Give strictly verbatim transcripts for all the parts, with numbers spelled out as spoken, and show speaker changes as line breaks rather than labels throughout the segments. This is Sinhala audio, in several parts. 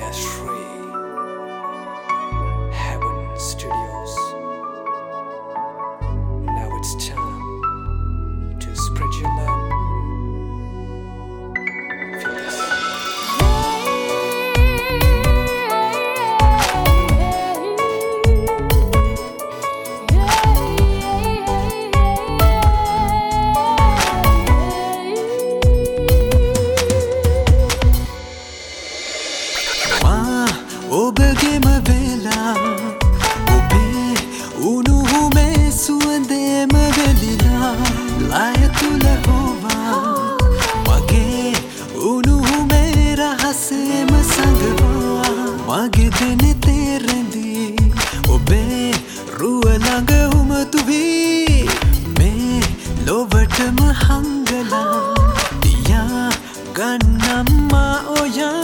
Shri Heaven Studios. Now it's time to spread your love. Feel this.
ඔබගේම වෙලා ඔබේ උණුහුමේ සුවඳේම වෙලිලා ලය තුල හොවා මගේ උණුහුමේ රහසේම සඟවා මගේ දෙනෙතේ රැඳී ඔබේ රුව ළඟ උමතු වී මේ ලොවටම හංගලා තියා ගන්නම්මා ඔයා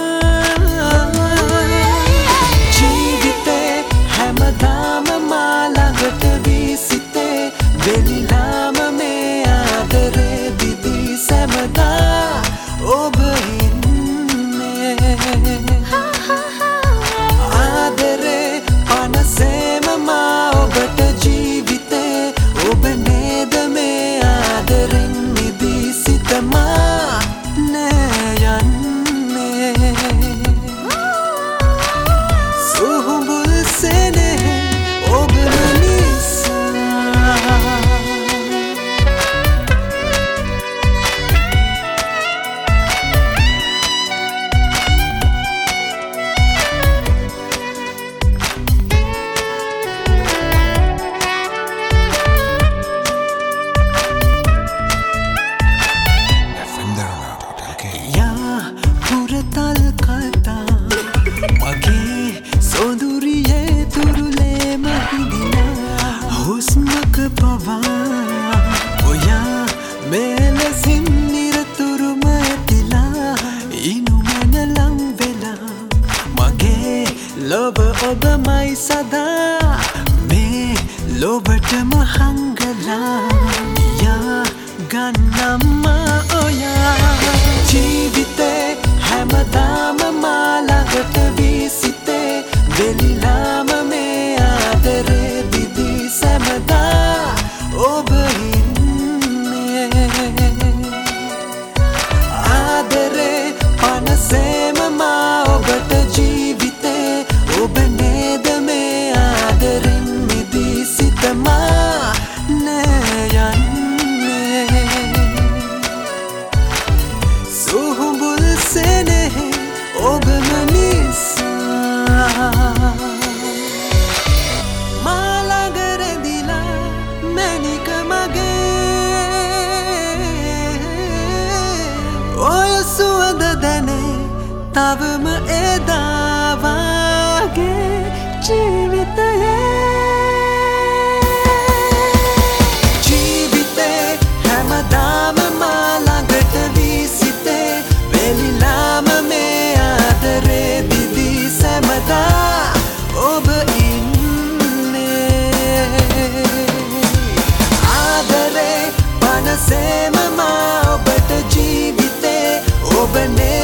හැමදාම මා ළඟට වී සිතේ වෙලිලාම මේ ආදරේ දිදී සැමදා ඔබ ඉන්නේ ආදරේ පනසේම මා ඔබට ජීවිතේ ඔබ නේද මේ ආදරෙන් නිදී සිත මා නෑ යන්නේ සුහුඹුල් සෙනෙ පුරතල් කතා මගේ සොඳුරියේ තුරුලේම හිඳිනා හුස්මක පවා ඔයා මෙලෙසින් නිරතුරුම ඇතිලා ඉනුමන ලං වෙලා මගේ ලොව ඔබමයි සදා මේ ලොවටම හංගලා යා ගන්නම්මා ඔයා ජීවිතේ හැමදාම මා ළඟට වී සිතේ වෙලිලාම මේ ආදරේ දිදී සැමදා ඔබ ඉන්නේ ආදරේ පනසේම මා ඔබට ජීවිතේ ඔබ නේද මේ ආදරෙන් නිදී සිත මා නෑ යන්නේ සුහුඹුල් සෙනෙහි ඔබම නිසා මා ළඟ රැඳිලා මැණික මගේ ඔය සුවඳ දැනේ තවම එදා වගේ ජීවිතයේ ජීවිතේ හැමදාම මා ළඟට වී සිතේ වෙලිලාම මේ ආදරේ දිදී සැමදා ඔබ ඉන්නේ ආදරේ පනසේම මා ඔබට ජීවිතේ ඔබ නේ